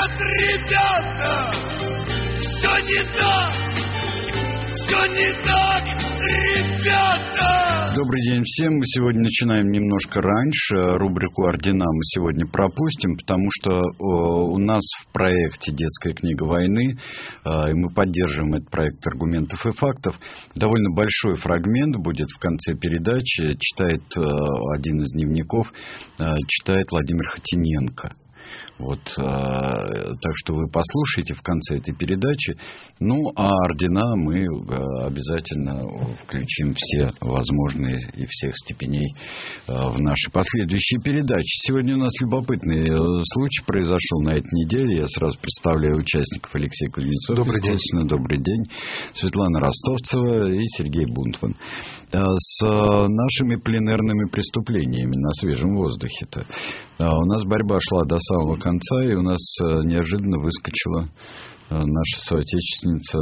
Нет, ребята, все не так. Все не так, ребята! Добрый день всем. Мы сегодня начинаем немножко раньше. Рубрику «Ордена» мы сегодня пропустим, потому что у нас в проекте «Детская книга войны», и мы поддерживаем этот проект «Аргументов и фактов», довольно большой фрагмент будет в конце передачи. Читает один из дневников, читает Владимир Хотиненко. Вот, так что вы послушайте в конце этой передачи. Ну, а ордена мы обязательно включим все возможные и всех степеней в наши последующие передачи. Сегодня у нас любопытный случай произошел на этой неделе. Я сразу представляю участников: Алексей Кузнецов. Добрый день. Добрый день. Светлана Ростовцева и Сергей Бунтман. С нашими пленэрными преступлениями на свежем воздухе-то. У нас борьба шла до самого конца, и у нас неожиданно выскочила наша соотечественница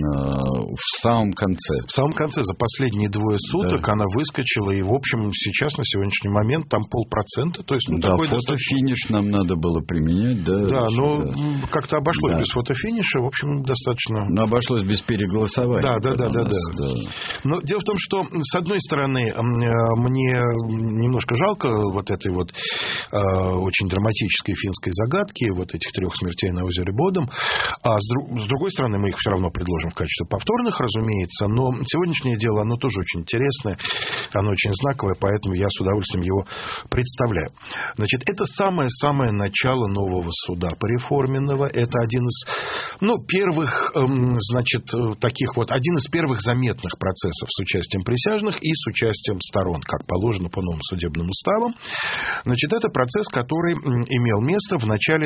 в самом конце. В самом конце, за последние двое суток, да, она выскочила, и, в общем, сейчас, на сегодняшний момент, там 0,5%. То есть, да, такой фотофиниш нам надо было применять. Да, да, но как-то обошлось, да, без фотофиниша, в общем, достаточно... Но обошлось без переголосования. Да. Но дело в том, что, с одной стороны, мне немножко жалко вот этой вот очень драматической финской загадки, вот этих 3 смертей на озере Бодом, а с другой стороны, мы их все равно предложим в качестве повторных, разумеется, но сегодняшнее дело, оно тоже очень интересное, оно очень знаковое, поэтому я с удовольствием его представляю. Значит, это самое-самое начало нового суда пореформенного, это один из, первых, значит, таких вот, один из первых заметных процессов с участием присяжных и с участием сторон, как положено по новым судебным уставам. Значит, это процесс, который имел место в начале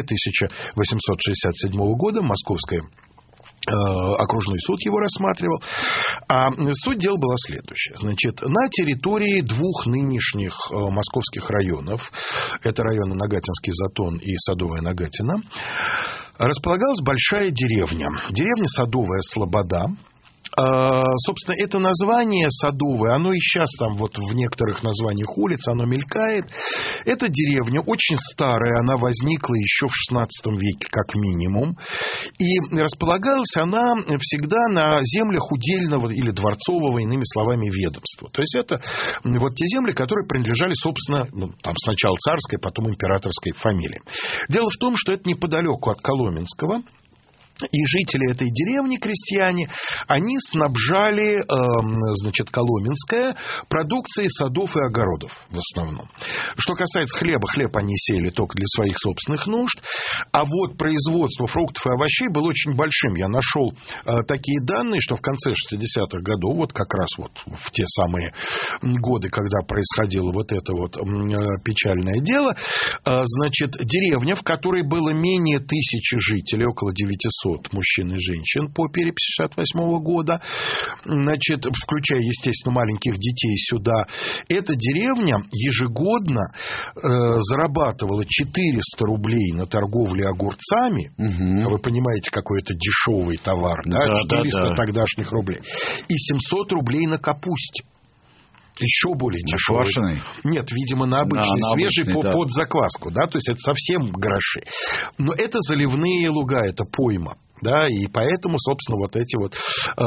1867 года, Московский окружной суд его рассматривал. А суть дела была следующая. Значит, на территории 2 нынешних московских районов, это районы Нагатинский Затон и Садовая Нагатина, располагалась большая деревня. Деревня Садовая Слобода. Собственно, это название Садовое, оно и сейчас там вот в некоторых названиях улиц, оно мелькает. Эта деревня очень старая, она возникла еще в XVI веке как минимум. И располагалась она всегда на землях удельного или дворцового, иными словами, ведомства. То есть это вот те земли, которые принадлежали, собственно, там сначала царской, потом императорской фамилии. Дело в том, что это неподалеку от Коломенского. И жители этой деревни, крестьяне, они снабжали, значит, Коломенское продукцией садов и огородов в основном. Что касается хлеба, хлеб они сеяли только для своих собственных нужд, а вот производство фруктов и овощей было очень большим. Я нашел такие данные, что в конце 60-х годов, вот как раз вот в те самые годы, когда происходило вот это вот печальное дело, значит, деревня, в которой было менее 1000 жителей, около 900 мужчин и женщин по переписи 1968 года, значит, включая, естественно, маленьких детей сюда, эта деревня ежегодно зарабатывала 400 рублей на торговле огурцами. Угу. Вы понимаете, какой это дешевый товар, да? 400 тогдашних рублей. И 700 рублей на капусте. Еще более дешевый. Квашеный? Нет, видимо, на обычный, свежий, обычный, под закваску, да, то есть это совсем гроши. Но это заливные луга, это пойма, да, и поэтому, собственно, вот эти вот...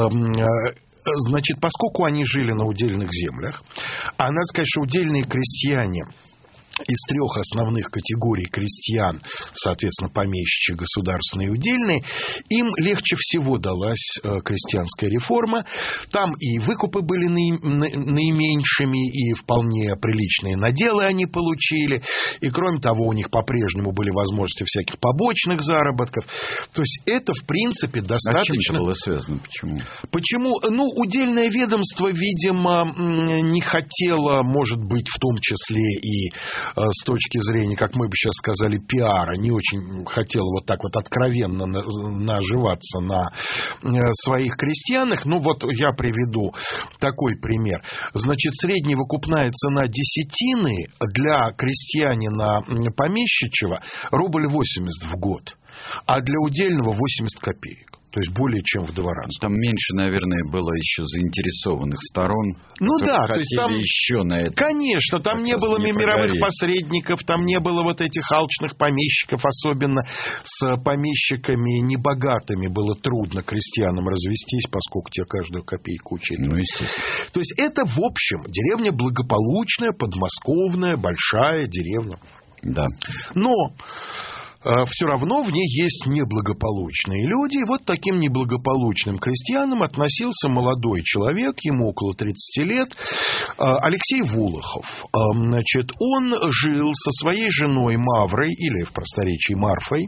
Значит, поскольку они жили на удельных землях, а надо сказать, что удельные крестьяне из 3 основных категорий крестьян, соответственно, помещичьи, государственные и удельные, им легче всего далась крестьянская реформа. Там и выкупы были наименьшими, и вполне приличные наделы они получили. И, кроме того, у них по-прежнему были возможности всяких побочных заработков. То есть это, в принципе, достаточно... А чем это было связано? Почему? Почему? Удельное ведомство, видимо, не хотело, может быть, в том числе и с точки зрения, как мы бы сейчас сказали, пиара, не очень хотел вот так вот откровенно наживаться на своих крестьянах. Вот я приведу такой пример. Значит, средняя выкупная цена десятины для крестьянина помещичьего рубль 80 в год. а для удельного 80 копеек. То есть более чем в 2 раза. Там меньше, наверное, было еще заинтересованных сторон. Ну да, то есть там еще на это. Конечно, там не было мировых посредников, там не было вот этих алчных помещиков, особенно с помещиками небогатыми было трудно крестьянам развестись, поскольку те каждую копейку учили. Ну, естественно. То есть это, в общем, деревня благополучная, подмосковная, большая деревня. Да. Но все равно в ней есть неблагополучные люди. И вот таким неблагополучным крестьянам относился молодой человек, ему около 30 лет, Алексей Волохов. Значит, он жил со своей женой Маврой, или в просторечии Марфой,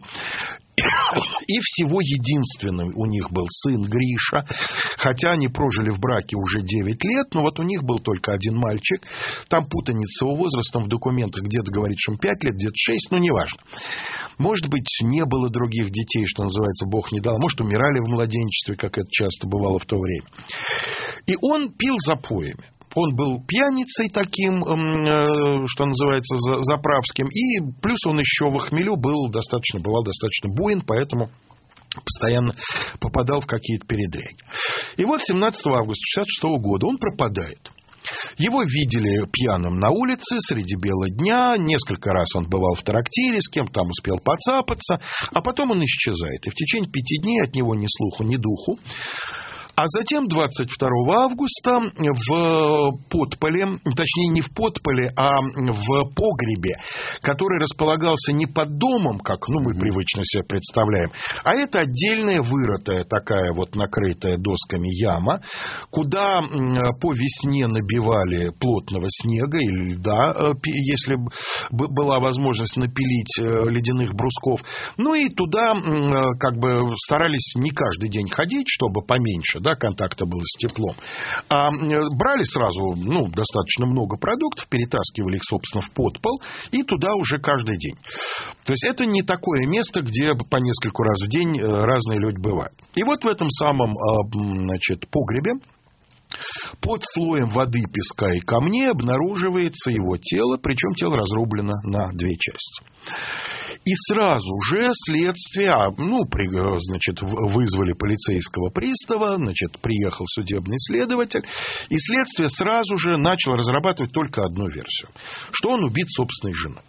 и всего единственным у них был сын Гриша, хотя они прожили в браке уже 9 лет, но вот у них был только один мальчик. Там путаница с его возрастом в документах, где-то говорит, что ему 5 лет, где-то 6, но неважно. Может быть, не было других детей, что называется, Бог не дал, может, умирали в младенчестве, как это часто бывало в то время. И он пил запоями. Он был пьяницей таким, что называется, заправским, и плюс он еще в хмелю бывал достаточно буйен, поэтому постоянно попадал в какие-то передряги. И вот 17 августа 1966 года он пропадает. Его видели пьяным на улице среди бела дня, несколько раз он бывал в трактире, с кем там успел поцапаться, а потом он исчезает. И в течение 5 дней от него ни слуху, ни духу. А затем 22 августа в подполе, точнее не в подполе, а в погребе, который располагался не под домом, как мы привычно себе представляем, а это отдельная вырытая такая вот накрытая досками яма, куда по весне набивали плотного снега или льда, если была возможность напилить ледяных брусков. Ну и туда как бы старались не каждый день ходить, чтобы поменьше, да, контакта было с теплом. А брали сразу, достаточно много продуктов, перетаскивали их, собственно, в подпол, и туда уже каждый день. То есть это не такое место, где по нескольку раз в день разные люди бывают. И вот в этом самом, погребе под слоем воды, песка и камней обнаруживается его тело, причем тело разрублено на 2 части. И сразу же следствие, вызвали полицейского пристава, приехал судебный следователь, и следствие сразу же начало разрабатывать только одну версию, что он убит собственной женой.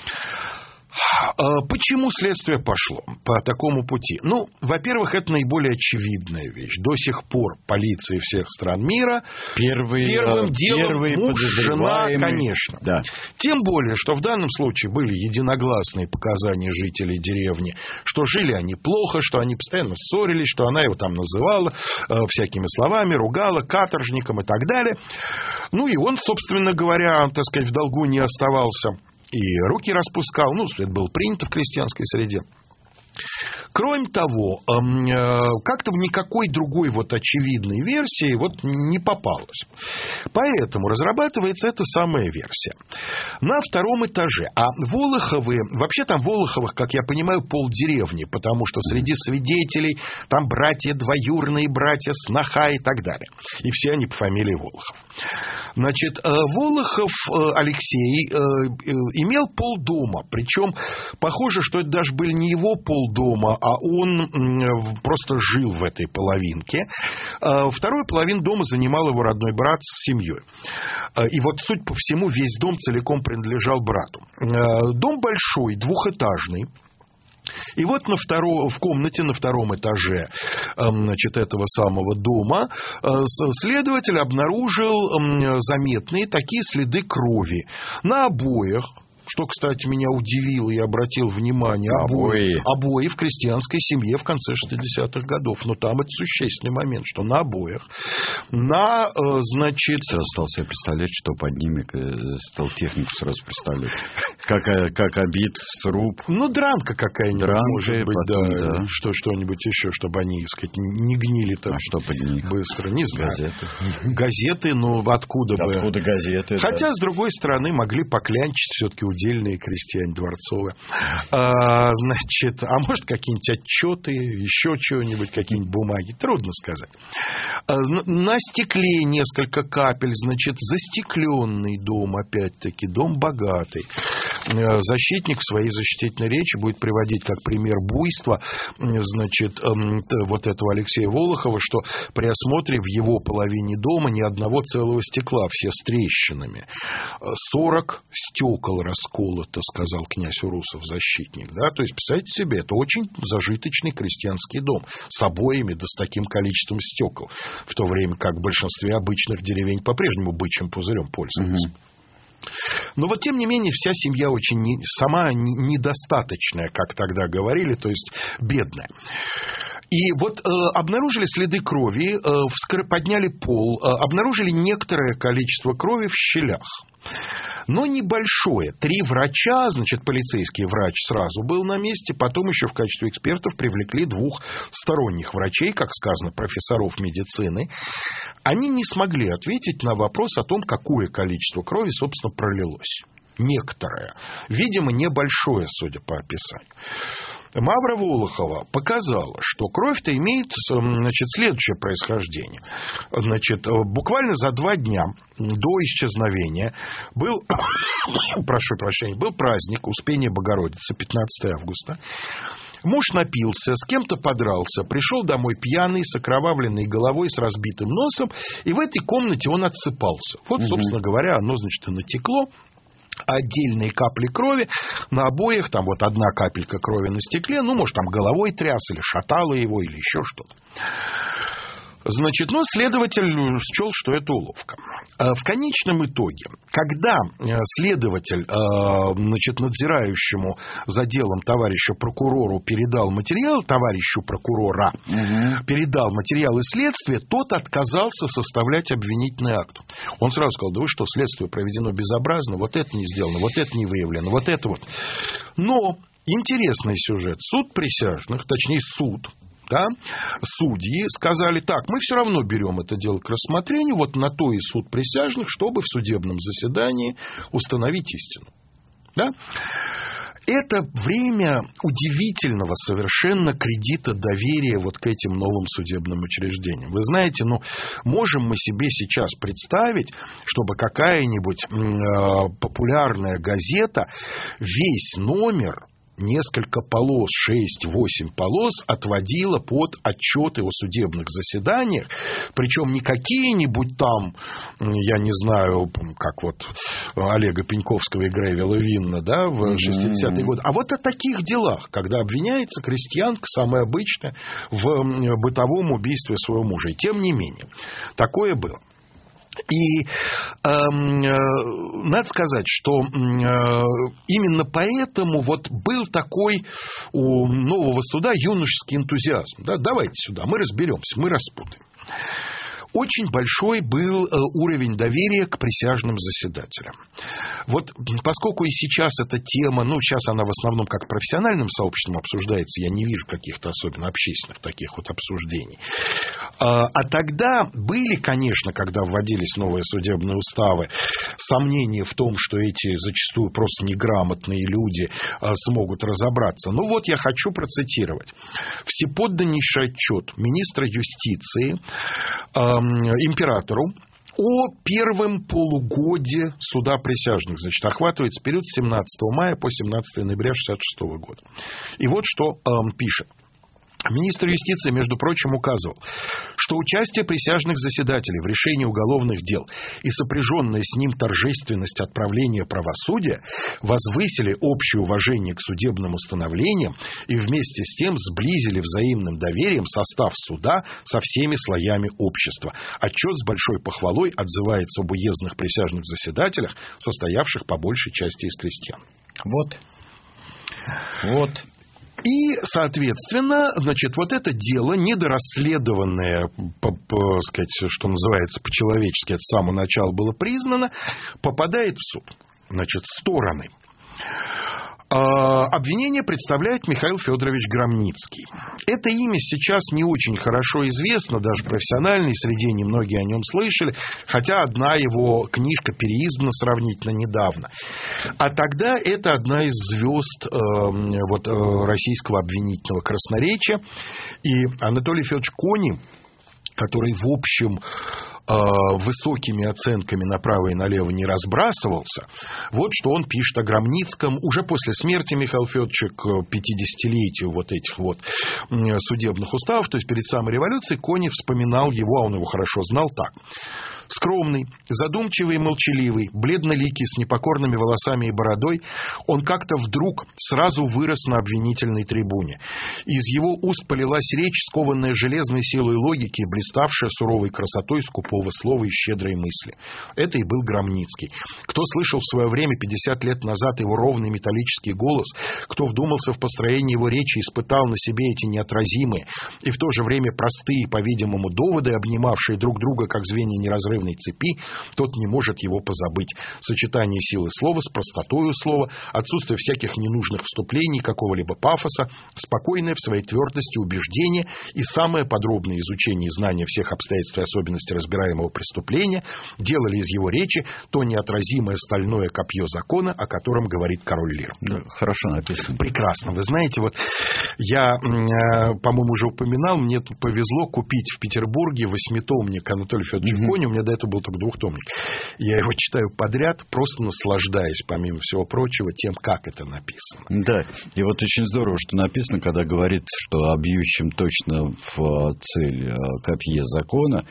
Почему следствие пошло по такому пути? Во-первых, это наиболее очевидная вещь. До сих пор полиции всех стран мира первым делом муж, жена, конечно. Да. Тем более, что в данном случае были единогласные показания жителей деревни, что жили они плохо, что они постоянно ссорились, что она его там называла всякими словами, ругала, каторжником и так далее. И он, собственно говоря, в долгу не оставался. И руки распускал. Это было принято в крестьянской среде. Кроме того, как-то в никакой другой очевидной версии не попалось. Поэтому разрабатывается эта самая версия. На 2-м этаже. А Волоховы, вообще там Волоховых, как я понимаю, полдеревни, потому что среди свидетелей там братья двоюродные, братья сноха и так далее. И все они по фамилии Волохов. Волохов Алексей имел полдома. Причем похоже, что это даже были не его полдома, а он просто жил в этой половинке. Вторую половину дома занимал его родной брат с семьей. И судя по всему, весь дом целиком принадлежал брату. Дом большой, 2-этажный. И в комнате на 2-м этаже этого самого дома следователь обнаружил заметные такие следы крови на обоях. Что, кстати, меня удивило и обратил внимание. Обои в крестьянской семье в конце 60-х годов. Там это существенный момент, что на обоях. Сразу стал себе представлять, что под ними стал технику сразу представлять. Как обид, сруб. Дранка какая-нибудь, может быть, потом, да. Что-нибудь еще, чтобы они, не гнили там. А что под них? Быстро, не знаю. Газеты. Откуда бы? Откуда газеты? Хотя, с другой стороны, могли поклянчить все-таки у удельные крестьяне дворцовые. Значит, а может, какие-нибудь отчеты, еще чего-нибудь, какие-нибудь бумаги, трудно сказать. На стекле несколько капель, значит, застекленный дом, опять-таки, дом богатый. Защитник в своей защитительной речи будет приводить как пример буйства, значит, вот этого Алексея Волохова, что при осмотре в его половине дома ни одного целого стекла, все с трещинами. 40 стекол расколото, сказал князь Урусов, защитник. Да? То есть, представьте себе, это очень зажиточный крестьянский дом с обоями, да с таким количеством стекол, в то время как в большинстве обычных деревень по-прежнему бычьим пузырем пользуются. Но вот, тем не менее, вся семья очень сама недостаточная, как тогда говорили, то есть бедная. И вот обнаружили следы крови, подняли пол, обнаружили некоторое количество крови в щелях. Но небольшое. 3 врача, значит, полицейский врач сразу был на месте, потом еще в качестве экспертов привлекли 2 сторонних врачей, как сказано, профессоров медицины. Они не смогли ответить на вопрос о том, какое количество крови, собственно, пролилось. Некоторое. Видимо, небольшое, судя по описанию. Мавра Волохова показала, что кровь-то имеет, значит, следующее происхождение. Значит, буквально за 2 дня до исчезновения был, прошу прощения, был праздник Успения Богородицы, 15 августа. Муж напился, с кем-то подрался, пришел домой пьяный, с окровавленной головой, с разбитым носом, и в этой комнате он отсыпался. Вот, собственно говоря, оно, значит, и натекло. Отдельные капли крови на обоях, там вот 1 капелька крови на стекле, ну, может, там головой тряс или шатало его, или еще что-то. Значит, ну, следователь счел, что это уловка. В конечном итоге, когда следователь, значит, надзирающему за делом товарищу прокурору передал материал, товарищу прокурора, передал материалы следствия, тот отказался составлять обвинительный акт. Он сразу сказал: да вы что, следствие проведено безобразно, вот это не сделано, вот это не выявлено, вот это вот. Но интересный сюжет. Суд присяжных, точнее суд, да, судьи сказали: так, мы все равно берем это дело к рассмотрению, вот на то и суд присяжных, чтобы в судебном заседании установить истину. Да? Это время удивительного совершенно кредита доверия вот к этим новым судебным учреждениям. Вы знаете, ну, можем мы себе сейчас представить, чтобы какая-нибудь популярная газета весь номер, несколько полос, 6-8 полос отводила под отчеты о судебных заседаниях, причем не какие-нибудь там, я не знаю, как вот Олега Пеньковского и Грейвела Винна, да, в 60-е годы, а вот о таких делах, когда обвиняется крестьянка, самая обычная, в бытовом убийстве своего мужа. И тем не менее, такое было. И надо сказать, что именно поэтому вот был такой у нового суда юношеский энтузиазм. Да, давайте сюда, мы разберемся, мы распутаем. Очень большой был уровень доверия к присяжным заседателям. Вот поскольку и сейчас эта тема, ну, сейчас она в основном как профессиональным сообществом обсуждается, я не вижу каких-то особенно общественных таких вот обсуждений. А тогда были, конечно, когда вводились новые судебные уставы, сомнения в том, что эти зачастую просто неграмотные люди смогут разобраться. Ну вот я хочу процитировать. Всеподданнейший отчет министра юстиции императору о первом полугодии суда присяжных. Значит, охватывается период с 17 мая по 17 ноября 1966 года. И вот что пишет. Министр юстиции, между прочим, указывал, что участие присяжных заседателей в решении уголовных дел и сопряженная с ним торжественность отправления правосудия возвысили общее уважение к судебным установлениям и вместе с тем сблизили взаимным доверием состав суда со всеми слоями общества. Отчет с большой похвалой отзывается об уездных присяжных заседателях, состоявших по большей части из крестьян. Вот. И, соответственно, значит, вот это дело, недорасследованное, сказать, что называется, по-человечески, это с самого начала было признано, попадает в суд. Значит, стороны. Обвинение представляет Михаил Федорович Громницкий. Это имя сейчас не очень хорошо известно, даже в профессиональной среде немногие о нем слышали, хотя одна его книжка переиздана сравнительно недавно. А тогда это одна из звезд российского обвинительного красноречия. И Анатолий Федорович Конев, который, в общем, высокими оценками направо и налево не разбрасывался. Вот что он пишет о Громницком уже после смерти Михаила Федоровича к 50-летию вот этих вот судебных уставов, то есть перед самой революцией. Конев вспоминал его, а он его хорошо знал, так. Скромный, задумчивый и молчаливый, бледноликий, с непокорными волосами и бородой, он как-то вдруг сразу вырос на обвинительной трибуне. Из его уст полилась речь, скованная железной силой логики, блиставшая суровой красотой скупого слова и щедрой мысли. Это и был Громницкий. Кто слышал в свое время, 50 лет назад, его ровный металлический голос, кто вдумался в построение его речи, испытал на себе эти неотразимые и в то же время простые, по-видимому, доводы, обнимавшие друг друга, как звенья неразрывной цепи, тот не может его позабыть. Сочетание силы слова с простотою слова, отсутствие всяких ненужных вступлений, какого-либо пафоса, спокойное в своей твердости убеждение и самое подробное изучение и знание всех обстоятельств и особенностей разбираемого преступления делали из его речи то неотразимое стальное копье закона, о котором говорит король Лир. Да, хорошо написано. Прекрасно. Вы знаете, вот я, по-моему, уже упоминал, мне повезло купить в Петербурге 8-томник Анатолия Федоровича Конева. У меня до этого был только 2-томник. Я его читаю подряд, просто наслаждаясь, помимо всего прочего, тем, как это написано. Да, и вот очень здорово, что написано, когда говорится, что обьющим точно в цель копье закона,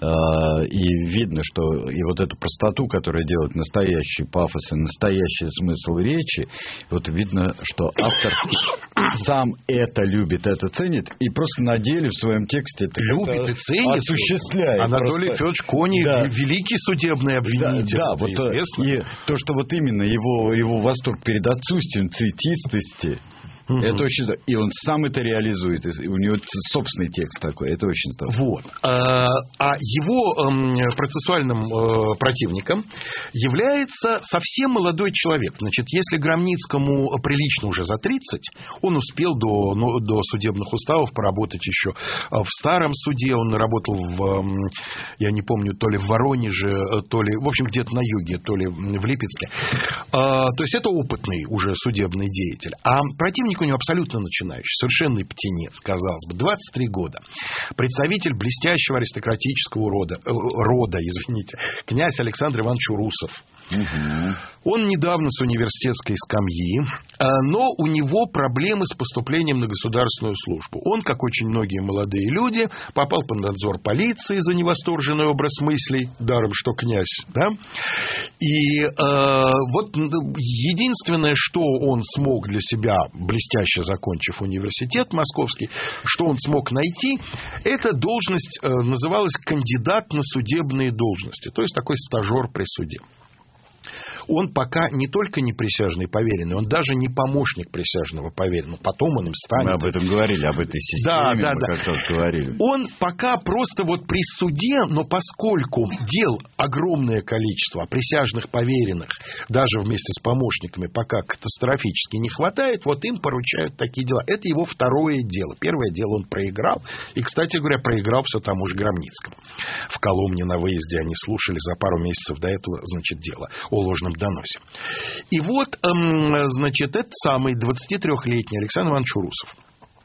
и видно, что и вот эту простоту, которая делает настоящий пафос и настоящий смысл речи, вот видно, что автор сам это любит, это ценит, и просто на деле в своем тексте это любит и ценит, осуществляет. Анатолий Федорович Конев, да. Великий судебный обвинитель. Да, вот и то, что вот именно его восторг перед отсутствием цветистости, это очень здорово. И он сам это реализует. У него собственный текст такой. Это очень здорово. Вот. А его процессуальным противником является совсем молодой человек. Значит, если Громницкому прилично уже за 30, он успел до судебных уставов поработать еще в старом суде. Он работал я не помню, то ли в Воронеже, то ли, в общем, где-то на юге, то ли в Липецке. То есть это опытный уже судебный деятель. А противник у него абсолютно начинающий, совершенный птенец, казалось бы, 23 года. Представитель блестящего аристократического рода, князь Александр Иванович Урусов. Он недавно с университетской скамьи, но у него проблемы с поступлением на государственную службу. Он, как очень многие молодые люди, попал под надзор полиции за невосторженный образ мыслей, даром что князь, да? И вот единственное, что он смог для себя, блестяще закончив университет московский, что он смог найти, эта должность называлась кандидат на судебные должности, то есть такой стажер при суде. Он пока не только не присяжный поверенный, он даже не помощник присяжного поверенного. Потом он им станет. Мы об этом говорили, об этой системе. Да. Как раз говорили. Он пока просто вот при суде, но поскольку дел огромное количество, присяжных поверенных, даже вместе с помощниками, пока катастрофически не хватает, вот им поручают такие дела. Это его второе дело. Первое дело он проиграл. И, кстати говоря, проиграл все тому же Громницкому. В Коломне на выезде они слушали за пару месяцев до этого, значит, дело о ложном доносе. И вот, значит, этот самый 23-летний Александр Иванович Урусов.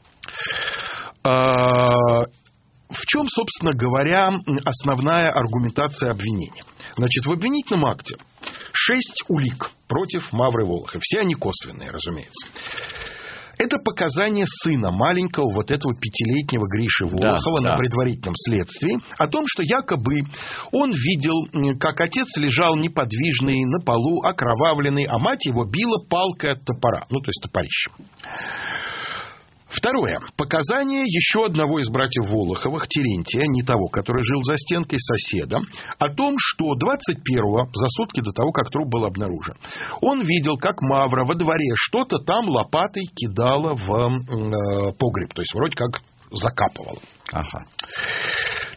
В чем, собственно говоря, основная аргументация обвинения? Значит, в обвинительном акте 6 улик против Мавры Волохова. Все они косвенные, разумеется. Это показания сына маленького вот этого 5-летнего Гриши Волохова на предварительном следствии о том, что якобы он видел, как отец лежал неподвижный на полу, окровавленный, а мать его била палкой от топора, ну, то есть топорищем. Второе. Показания еще одного из братьев Волоховых, Терентия, не того, который жил за стенкой, соседа, о том, что 21-го, за сутки до того, как труп был обнаружен, он видел, как Мавра во дворе что-то там лопатой кидала в погреб, то есть вроде как закапывала. Ага.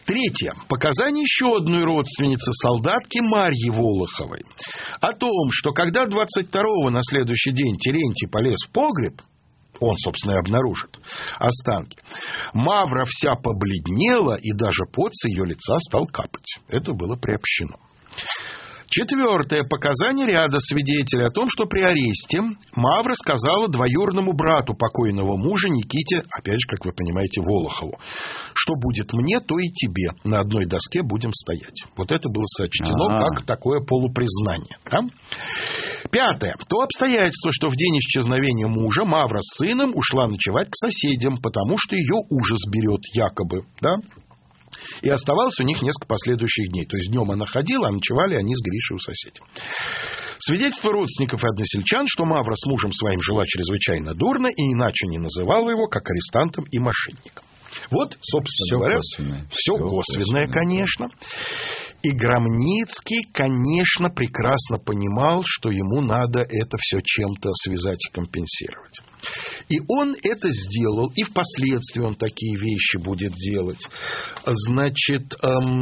Третье. Показания еще одной родственницы солдатки Марьи Волоховой о том, что когда 22-го на следующий день Терентий полез в погреб, он, собственно, и обнаружит останки, Мавра вся побледнела, и даже пот с ее лица стал капать. Это было приобщено. Четвертое. Показания ряда свидетелей о том, что при аресте Мавра сказала двоюродному брату покойного мужа Никите, опять же, как вы понимаете, Волохову, что будет мне, то и тебе. На одной доске будем стоять. Вот это было сочтено как такое полупризнание. Да? Пятое. То обстоятельство, что в день исчезновения мужа Мавра с сыном ушла ночевать к соседям, потому что ее ужас берет якобы. Да? И оставалось у них несколько последующих дней. То есть днем она ходила, а ночевали они с Гришей у соседей. Свидетельство родственников и односельчан, что Мавра с мужем своим жила чрезвычайно дурно и иначе не называла его, как арестантом и мошенником. Вот, собственно говоря, все косвенное, конечно. И Громницкий, конечно, прекрасно понимал, что ему надо это все чем-то связать и компенсировать. И он это сделал, и впоследствии он такие вещи будет делать. Значит,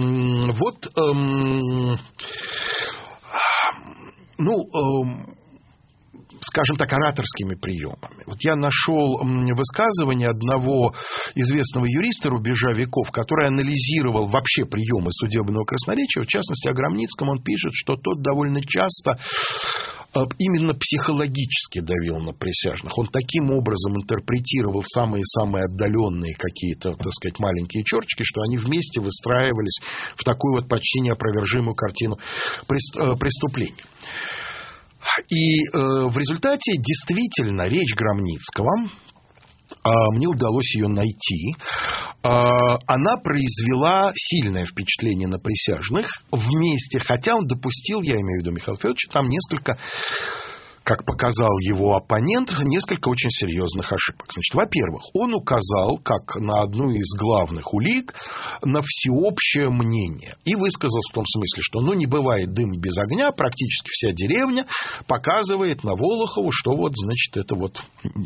скажем так, ораторскими приемами. Вот я нашел высказывание одного известного юриста рубежа веков, который анализировал вообще приемы судебного красноречия. В частности, о Громницком он пишет, что тот довольно часто именно психологически давил на присяжных. Он таким образом интерпретировал самые-самые отдаленные какие-то, так сказать, маленькие черточки, что они вместе выстраивались в такую вот почти неопровержимую картину преступления. И в результате действительно речь Громницкого, мне удалось ее найти, она произвела сильное впечатление на присяжных вместе, хотя он допустил, я имею в виду Михаила Федоровича, там несколько, как показал его оппонент, несколько очень серьезных ошибок. Значит, во-первых, он указал, как на одну из главных улик, на всеобщее мнение. И высказал в том смысле, что не бывает дыма без огня, практически вся деревня показывает на Волохову, что вот, значит, это вот...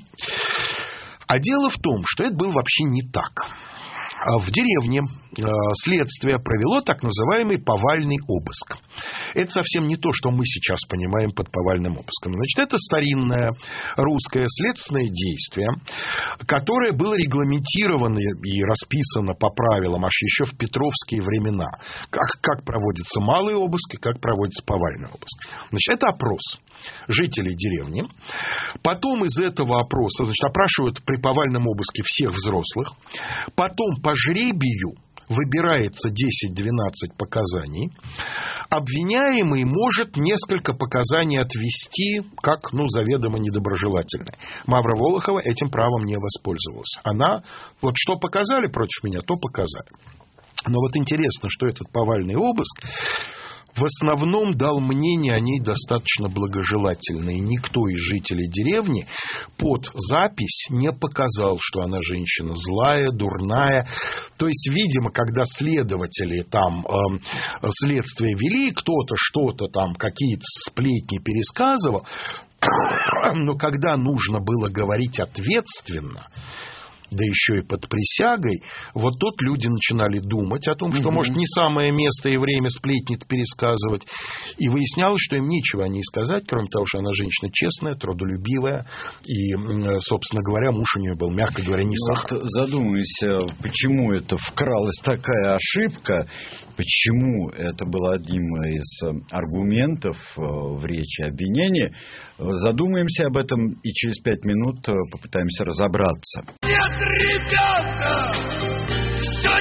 А дело в том, что это было вообще не так. В деревне следствие провело так называемый повальный обыск. Это совсем не то, что мы сейчас понимаем под повальным обыском. Значит, это старинное русское следственное действие, которое было регламентировано и расписано по правилам аж еще в петровские времена. Как проводится малый обыск и как проводится повальный обыск. Значит, это опрос жителей деревни. Потом из этого опроса, значит, опрашивают при повальном обыске всех взрослых. Потом по жребию выбирается 10-12 показаний. Обвиняемый может несколько показаний отвести как, заведомо недоброжелательные. Мавра Волохова этим правом не воспользовалась. Она, вот что показали против меня, то показали. Но вот интересно, что этот повальный обыск в основном дал мнение о ней достаточно благожелательное. И никто из жителей деревни под запись не показал, что она женщина злая, дурная. То есть, видимо, когда следователи там следствие вели, кто-то что-то там, какие-то сплетни пересказывал, но когда нужно было говорить ответственно, да еще и под присягой, вот тут люди начинали думать о том, что, может, не самое место и время сплетни пересказывать. И выяснялось, что им нечего о ней сказать, кроме того, что она женщина честная, трудолюбивая. И, собственно говоря, муж у нее был, мягко говоря, не сахар. Вот задумайся, почему это вкралась такая ошибка, почему это был одним из аргументов в речи обвинения. Задумаемся об этом и через 5 минут попытаемся разобраться. Нет, ребята, все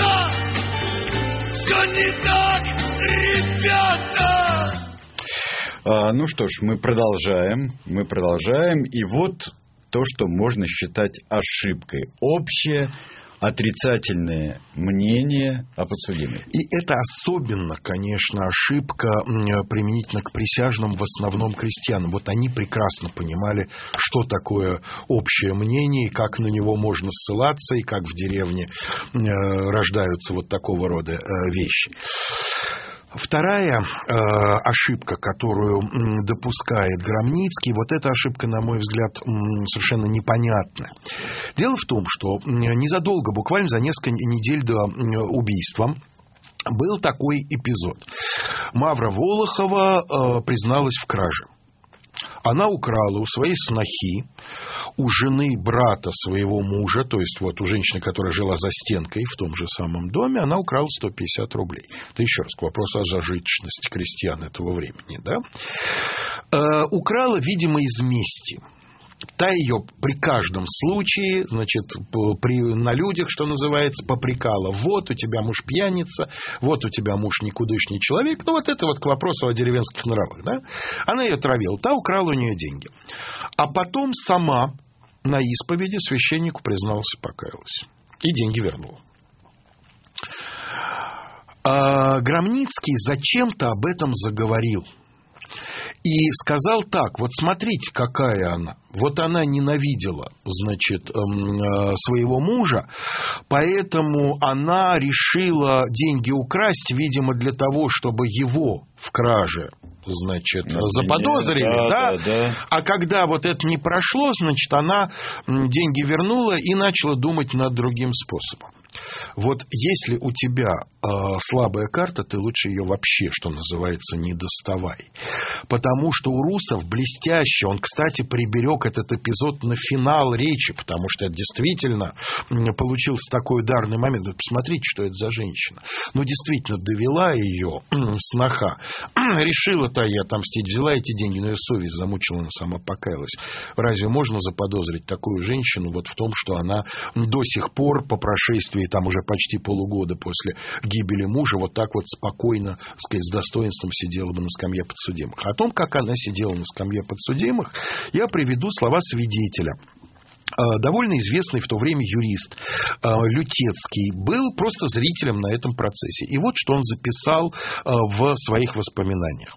не так, ребята. Ну что ж, мы продолжаем. И вот то, что можно считать ошибкой. Общее отрицательное мнение о подсудимой. И это особенно, конечно, ошибка применительно к присяжным, в основном крестьянам. Вот они прекрасно понимали, что такое общее мнение, и как на него можно ссылаться, и как в деревне рождаются вот такого рода вещи. Вторая ошибка, которую допускает Громницкий, вот эта ошибка, на мой взгляд, совершенно непонятна. Дело в том, что незадолго, буквально за несколько недель до убийства, был такой эпизод. Мавра Волохова призналась в краже. Она украла у своей снохи, у жены брата своего мужа, то есть вот у женщины, которая жила за стенкой в том же самом доме, она украла 150 рублей. Это еще раз к вопросу о зажиточности крестьян этого времени. Да? Украла, видимо, из мести. Та ее при каждом случае, значит, на людях, что называется, попрекала. Вот у тебя муж пьяница, вот у тебя муж никудышний человек. Ну, вот это вот к вопросу о деревенских нравах. Да? Она ее травила, та украла у нее деньги. А потом сама на исповеди священнику призналась и покаялась. И деньги вернула. А Громницкий зачем-то об этом заговорил. И сказал так: вот смотрите, какая она. Вот она ненавидела, значит, своего мужа, поэтому она решила деньги украсть, видимо, для того, чтобы его в краже, значит, заподозрили. Да. А когда вот это не прошло, значит, она деньги вернула и начала думать над другим способом. Вот если у тебя слабая карта, ты лучше ее вообще, что называется, не доставай. Потому что у Русов блестяще, он, кстати, приберег этот эпизод на финал речи, потому что это действительно получился такой ударный момент. Посмотрите, что это за женщина. Ну, действительно, довела ее сноха. Решила-то ей отомстить, взяла эти деньги, но ее совесть замучила, она сама покаялась. Разве можно заподозрить такую женщину вот в том, что она до сих пор по прошествии там уже почти полугода после гибели мужа вот так вот спокойно, так сказать, с достоинством сидела бы на скамье подсудимых? О том, как она сидела на скамье подсудимых, я приведу слова свидетеля. Довольно известный в то время юрист Лютецкий был просто зрителем на этом процессе. И вот что он записал в своих воспоминаниях.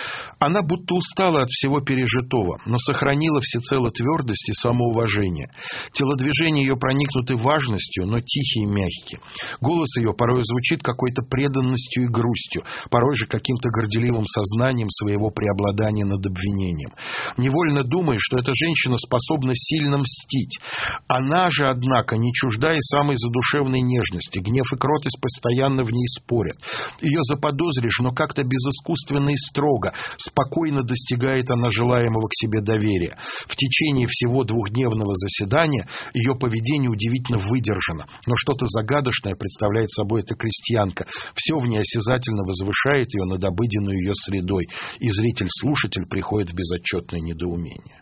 Она будто устала от всего пережитого, но сохранила всецело твердость и самоуважение. Телодвижения ее проникнуты важностью, но тихие и мягкие. Голос ее порой звучит какой-то преданностью и грустью, порой же каким-то горделивым сознанием своего преобладания над обвинением. Невольно думаешь, что эта женщина способна сильно мстить. Она же, однако, не чужда и самой задушевной нежности. Гнев и кротость постоянно в ней спорят. Ее заподозришь, но как-то безыскусственно и строго. Спокойно достигает она желаемого к себе доверия. В течение всего двухдневного заседания ее поведение удивительно выдержано. Но что-то загадочное представляет собой эта крестьянка. Все в ней осязательно возвышает ее над обыденной ее средой. И зритель-слушатель приходит в безотчетное недоумение.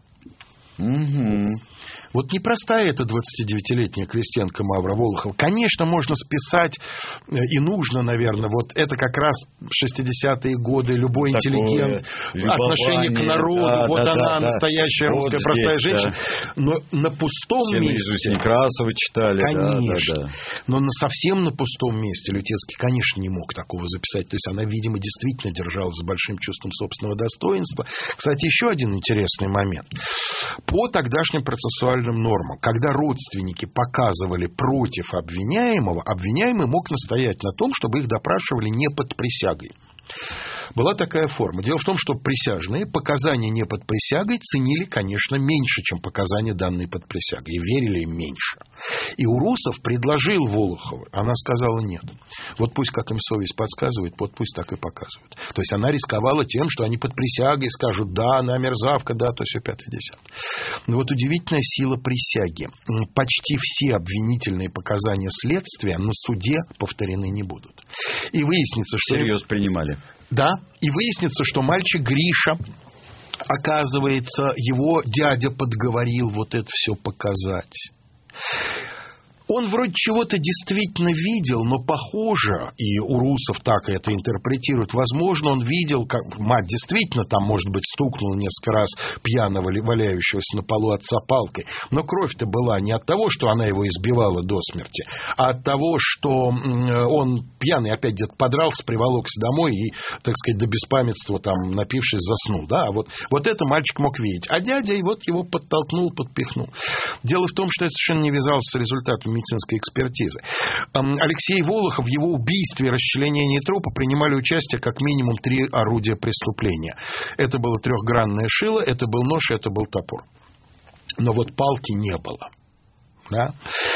Угу. Вот непростая эта 29-летняя крестьянка Мавра Волохова. Конечно, можно списать, и нужно, наверное, вот это как раз 60-е годы, любой такое интеллигент, отношение к народу, она настоящая русская вот простая женщина. Да. Но на пустом все месте... наизусть Некрасова читали. Конечно. Но совсем на пустом месте Лютецкий, конечно, не мог такого записать. То есть она, видимо, действительно держалась с большим чувством собственного достоинства. Кстати, еще один интересный момент. По тогдашним процессуальным нормам, когда родственники показывали против обвиняемого, обвиняемый мог настоять на том, чтобы их допрашивали не под присягой. Была такая форма. Дело в том, что присяжные показания не под присягой ценили, конечно, меньше, чем показания, данные под присягой, и верили им меньше. И Урусов предложил Волоховой, она сказала нет. Вот пусть, как им совесть подсказывает, вот пусть так и показывают. То есть она рисковала тем, что они под присягой скажут, да, она мерзавка, да, то все 5-10. Но вот удивительная сила присяги. Почти все обвинительные показания следствия на суде повторены не будут. И выяснится, что... Всерьез принимали. Да, и выяснится, что мальчик Гриша, оказывается, его дядя подговорил вот это все показать. Он вроде чего-то действительно видел, но похоже, и Урусов так это интерпретирует, возможно, он видел, как мать действительно там, может быть, стукнула несколько раз пьяного, валяющегося на полу отца палкой. Но кровь-то была не от того, что она его избивала до смерти, а от того, что он пьяный опять где-то подрался, приволокся домой и, так сказать, до беспамятства там, напившись, заснул. Да? Вот это мальчик мог видеть. А дядя вот его подтолкнул, подпихнул. Дело в том, что это совершенно не вязалось с результатом судебно-медицинской экспертизы. Алексей Волохов, в его убийстве и расчленении трупа принимали участие как минимум 3 орудия преступления. Это было трехгранное шило, это был нож, это был топор. Но вот палки не было. Да?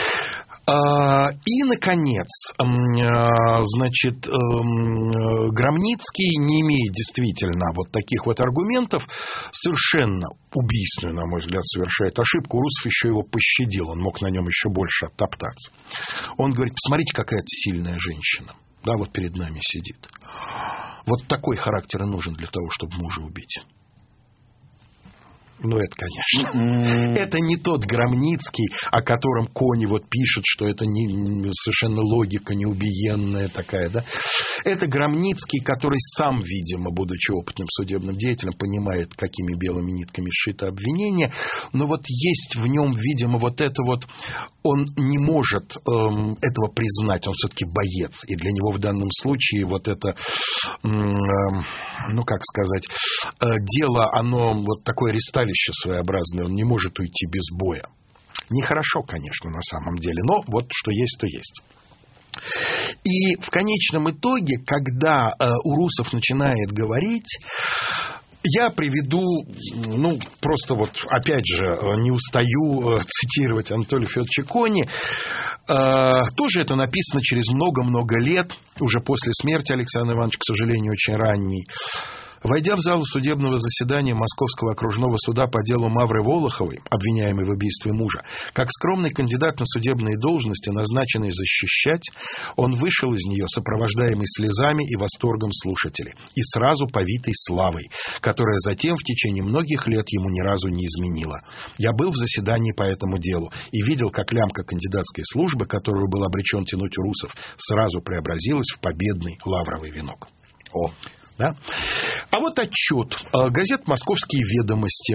И, наконец, значит, Громницкий, не имея действительно вот таких вот аргументов, совершенно убийственную, на мой взгляд, совершает ошибку. Урусов еще его пощадил, он мог на нем еще больше оттоптаться. Он говорит: посмотрите, какая-то сильная женщина. Да, вот перед нами сидит. Вот такой характер и нужен для того, чтобы мужа убить. Ну, это, конечно. Это не тот Громницкий, о котором Кони вот пишет, что это совершенно логика неубиенная такая, да. Это Громницкий, который сам, видимо, будучи опытным судебным деятелем, понимает, какими белыми нитками сшито обвинение, но вот есть в нем, видимо, вот это вот, он не может этого признать, он все-таки боец, и для него в данном случае вот это, ну, как сказать, дело, оно вот такое ресталище своеобразное, он не может уйти без боя. Нехорошо, конечно, на самом деле, но вот что есть, то есть. И в конечном итоге, когда Урусов начинает говорить, я приведу, ну, просто вот, опять же, не устаю цитировать Анатолия Федоровича Кони. Тоже это написано через много-много лет, уже после смерти Александра Ивановича, к сожалению, очень ранней. Войдя в залу судебного заседания Московского окружного суда по делу Мавры Волоховой, обвиняемой в убийстве мужа, как скромный кандидат на судебные должности, назначенный защищать, он вышел из нее, сопровождаемый слезами и восторгом слушателей, и сразу повитой славой, которая затем в течение многих лет ему ни разу не изменила. Я был в заседании по этому делу и видел, как лямка кандидатской службы, которую был обречен тянуть Урусов, сразу преобразилась в победный лавровый венок. О! Да? А вот отчет газет «Московские ведомости»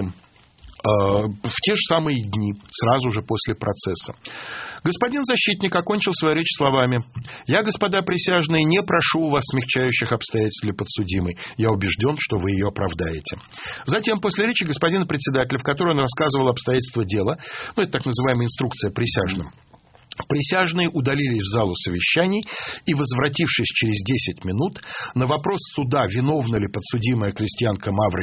в те же самые дни, сразу же после процесса. Господин защитник окончил свою речь словами: «Я, господа присяжные, не прошу у вас смягчающих обстоятельств для подсудимой. Я убежден, что вы ее оправдаете». Затем, после речи господина председателя, в которой он рассказывал обстоятельства дела, ну, это так называемая инструкция присяжным, присяжные удалились в залу совещаний и, возвратившись через 10 минут, на вопрос суда, виновна ли подсудимая крестьянка Марфа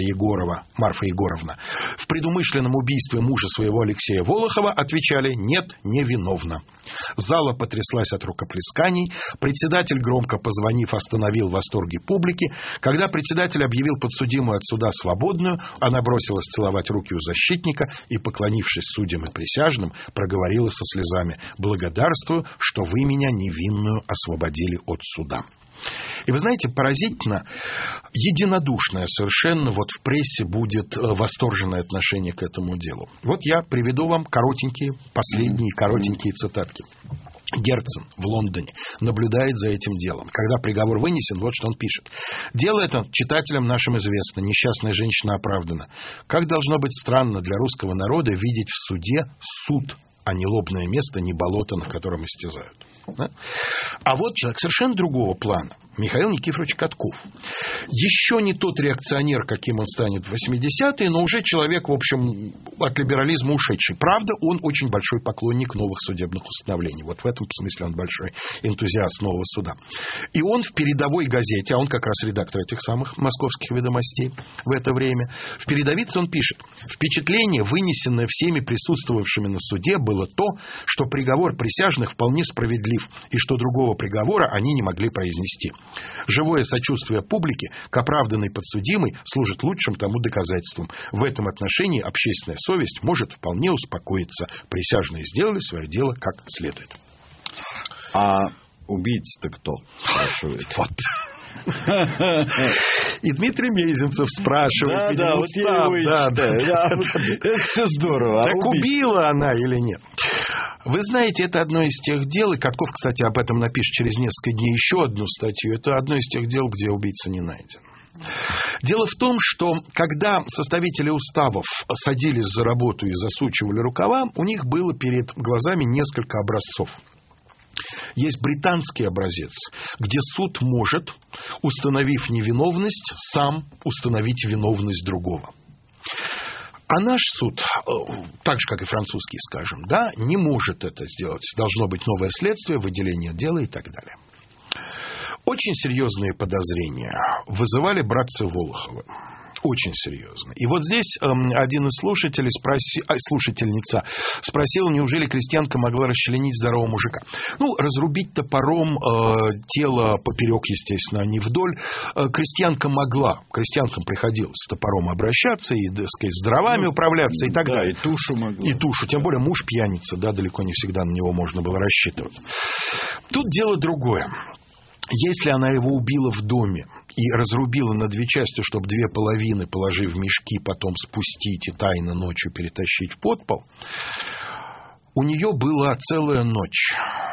Егоровна в предумышленном убийстве мужа своего Алексея Волохова, отвечали: «Нет, не виновна». Зала потряслась от рукоплесканий. Председатель, громко позвонив, остановил восторги публики. Когда председатель объявил подсудимую от суда свободную, она бросилась целовать руки у защитника и, поклонившись судьям и присяжным, проговорила со слезами: «Благодарствую, что вы меня невинную освободили от суда». И вы знаете, поразительно, единодушное совершенно вот в прессе будет восторженное отношение к этому делу. Вот я приведу вам последние коротенькие цитатки. Герцен в Лондоне наблюдает за этим делом. Когда приговор вынесен, вот что он пишет. «Дело это читателям нашим известно. Несчастная женщина оправдана. Как должно быть странно для русского народа видеть в суде суд, а не лобное место, не болото, на котором истязают». Да? А вот человек совершенно другого плана. Михаил Никифорович Катков. Еще не тот реакционер, каким он станет в 80-е, но уже человек, в общем, от либерализма ушедший. Правда, он очень большой поклонник новых судебных установлений. Вот в этом смысле он большой энтузиаст нового суда. И он в передовой газете, а он как раз редактор этих самых «Московских ведомостей» в это время, в передовице он пишет: «Впечатление, вынесенное всеми присутствовавшими на суде, было то, что приговор присяжных вполне справедлив, и что другого приговора они не могли произнести. Живое сочувствие публики к оправданной подсудимой служит лучшим тому доказательством. В этом отношении общественная совесть может вполне успокоиться. Присяжные сделали свое дело как следует». А убийца-то кто? Спрашивает. Вот. И Дмитрий Мезенцев спрашивает. Это все здорово. Так убила она или нет? Вы знаете, это одно из тех дел, и Катков, кстати, об этом напишет через несколько дней еще одну статью. Это одно из тех дел, где убийца не найден. Дело в том, что когда составители уставов садились за работу и засучивали рукава, у них было перед глазами несколько образцов. Есть британский образец, где суд может, установив невиновность, сам установить виновность другого. А наш суд, так же, как и французский, скажем, да, не может это сделать. Должно быть новое следствие, выделение дела и так далее. Очень серьезные подозрения вызывали братцы Волоховы. Очень серьезно. И вот здесь один из слушателей слушательница спросила, неужели крестьянка могла расчленить здорового мужика. Ну, разрубить топором тело поперек, естественно, а не вдоль. Крестьянка могла. Крестьянкам приходилось с топором обращаться и, так сказать, с дровами управляться и так далее. И тушу могла. И тушу. Тем более муж пьяница, да, далеко не всегда на него можно было рассчитывать. Тут дело другое. Если она его убила в доме и разрубила на две части, чтобы две половины, положив в мешки, потом спустить и тайно ночью перетащить в подпол, у нее была целая ночь.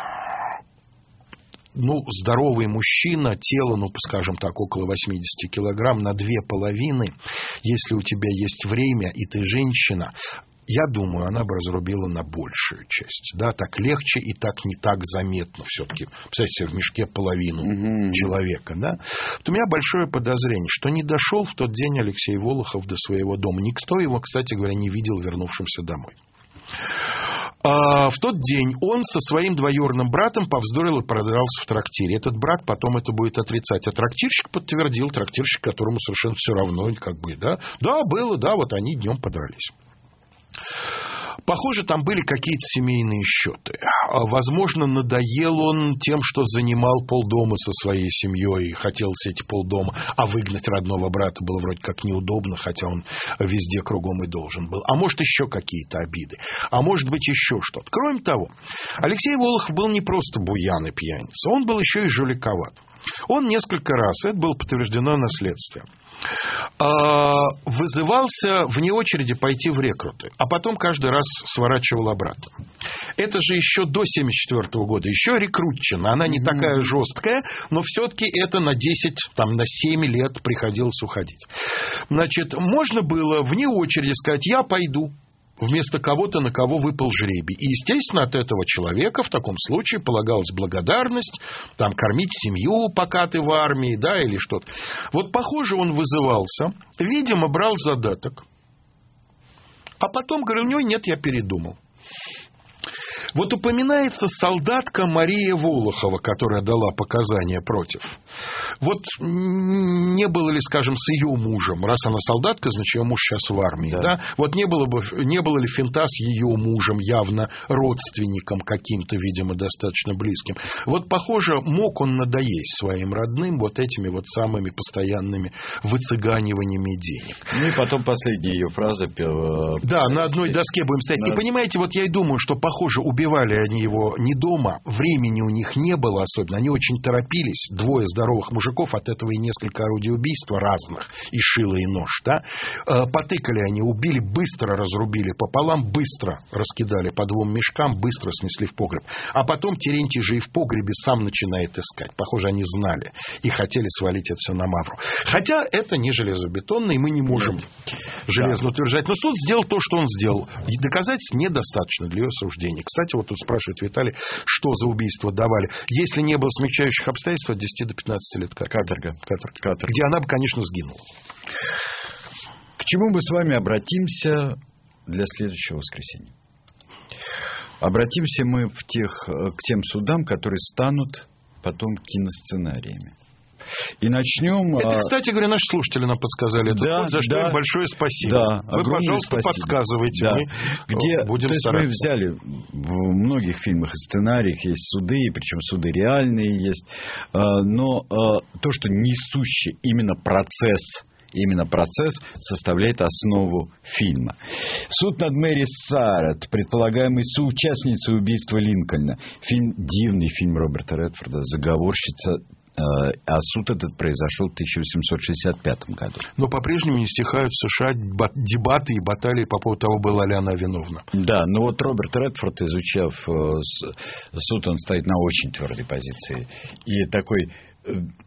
Ну, здоровый мужчина, тело, ну, скажем так, около 80 килограмм на две половины, если у тебя есть время и ты женщина, я думаю, она бы разрубила на большую часть. Да, так легче и так не так заметно все-таки. Представьте, в мешке половину человека. Да? Вот у меня большое подозрение, что не дошел в тот день Алексей Волохов до своего дома. Никто его, кстати говоря, не видел вернувшимся домой. А в тот день он со своим двоюродным братом повздорил и продрался в трактире. Этот брат потом это будет отрицать. А трактирщик подтвердил, трактирщик, которому совершенно все равно, как бы, да, было, да, вот они днем подрались. Похоже, там были какие-то семейные счеты. Возможно, надоел он тем, что занимал полдома со своей семьей и хотел все эти полдома, а выгнать родного брата было вроде как неудобно, хотя он везде кругом и должен был. А может, еще какие-то обиды. А может быть, еще что-то. Кроме того, Алексей Волохов был не просто буян и пьяница, он был еще и жуликоват. Он несколько раз, это было подтверждено на следствии, вызывался вне очереди пойти в рекруты, а потом каждый раз сворачивал обратно. Это же еще до 1974 года, еще рекрутчина, она не такая жесткая, но все-таки это на 10, там, на 7 лет приходилось уходить. Значит, можно было вне очереди сказать, я пойду. Вместо кого-то, на кого выпал жребий. И, естественно, от этого человека в таком случае полагалась благодарность, там, кормить семью, пока ты в армии, да, или что-то. Вот, похоже, он вызывался, видимо, брал задаток, а потом говорил, нет, я передумал. Вот упоминается солдатка Мария Волохова, которая дала показания против. Вот не было ли, скажем, с ее мужем, раз она солдатка, значит, ее муж сейчас в армии, да? Вот не было ли финта с ее мужем, явно родственником каким-то, видимо, достаточно близким. Вот, похоже, мог он надоесть своим родным вот этими вот самыми постоянными выцыганиваниями денег. Ну и потом последняя ее фраза. Да, на одной доске будем стоять. И понимаете, вот я и думаю, что, похоже, убивали они его не дома, времени у них не было особенно, они очень торопились, двое здоровых мужиков, от этого и несколько орудий убийства разных, и шило, и нож, да, потыкали они, убили, быстро разрубили пополам, быстро раскидали по двум мешкам, быстро снесли в погреб, а потом Терентий же и в погребе сам начинает искать, похоже, они знали и хотели свалить это все на Мавру, хотя это не железобетонно, и мы не можем железно утверждать, но суд сделал то, что он сделал, и доказательств недостаточно для ее осуждения. Кстати, вот тут спрашивает Виталий, что за убийство давали. Если не было смягчающих обстоятельств, от 10 до 15 лет каторга. Где она бы, конечно, сгинула. К чему мы с вами обратимся для следующего воскресенья? Обратимся мы к тем судам, которые станут потом киносценариями. И начнем... Это, кстати говоря, наши слушатели нам подсказали. Да, за что им большое спасибо. Да, вы, пожалуйста, подсказывайте. Да. Мы будем то есть стараться. мы взяли в многих фильмах и сценариях есть суды, причем суды реальные есть. Но то, что несущий именно процесс составляет основу фильма. Суд над Мэри Сарет, предполагаемой соучастницей убийства Линкольна. Дивный фильм Роберта Редфорда «Заговорщица». А суд этот произошел в 1865 году. Но по-прежнему не стихают в США дебаты и баталии по поводу того, была ли она виновна. Да, но вот Роберт Редфорд, изучав суд, он стоит на очень твердой позиции. И такой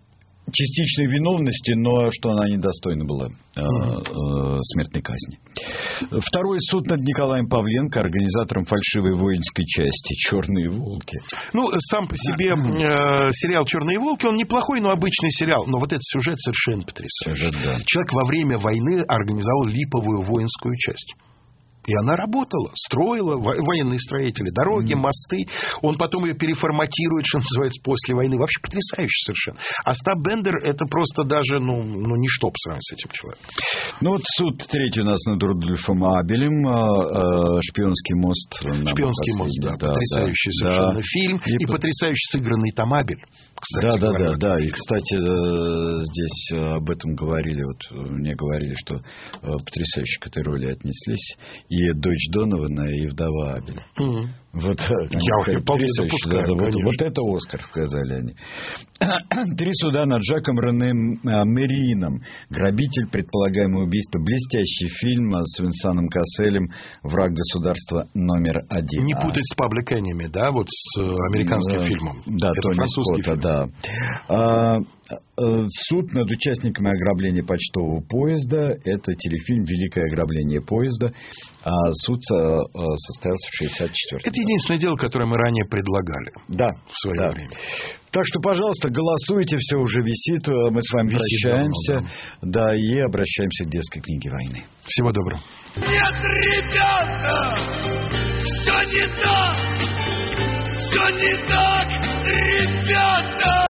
частичной виновности, но что она недостойна была смертной казни. Второй суд над Николаем Павленко, организатором фальшивой воинской части «Черные волки». Ну, сам по себе сериал «Черные волки», он неплохой, но обычный сериал. Но вот этот сюжет совершенно потрясающий. Сюжет, да. Человек во время войны организовал липовую воинскую часть. И она работала, строила, военные строители, дороги, мосты. Он потом ее переформатирует, что называется, после войны. Вообще потрясающе совершенно. Остап Бендер – это просто даже, ничто по сравнению с этим человеком. Ну, вот суд третий у нас над Рудольфом Абелем. «Шпионский мост». «Шпионский мост», да. Потрясающий совершенно фильм. И потрясающе сыгранный там Абель, кстати. Да. И, кстати, здесь об этом говорили. Вот мне говорили, что потрясающе к этой роли отнеслись. И дочь Донована, и вдова Абеля. Вот, я вполне допускаю, вот это Оскар, сказали они. 3 суда над Жаком Рене Мерином. «Грабитель. Предполагаемое убийство». Блестящий фильм с Винсаном Касселем. «Враг государства номер 1». Не путать с «Public Enemy», да, вот с американским фильмом. Да, это Тони французский Скотта, да. Суд над участниками ограбления почтового поезда. Это телефильм «Великое ограбление поезда». Суд состоялся в 1964 году. Это единственное дело, которое мы ранее предлагали. Да, в свое время. Так что, пожалуйста, голосуйте, все уже висит. Мы с вами прощаемся. Да, и обращаемся к детской книге войны. Всего доброго. Нет, ребята, все не так, ребята.